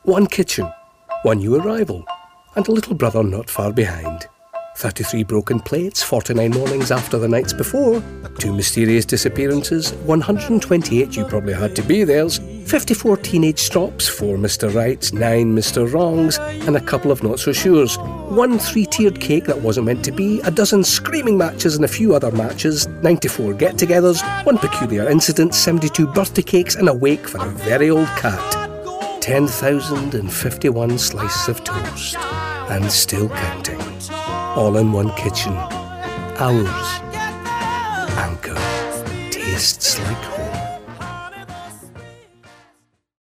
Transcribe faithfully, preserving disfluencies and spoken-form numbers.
one kitchen, one new arrival, and a little brother not far behind. thirty-three broken plates, forty-nine mornings after the nights before, two mysterious disappearances, one hundred twenty-eight you probably had to be there's, fifty-four teenage strops, four Mister Rights, nine Mister Wrongs, and a couple of not-so-sures, one three-tiered cake that wasn't meant to be, a dozen screaming matches and a few other matches, ninety-four get-togethers, one peculiar incident, seventy-two birthday cakes, and a wake for a very old cat. ten thousand fifty-one slices of toast, and still counting. All in one kitchen. Ours. Anchor. Tastes like home.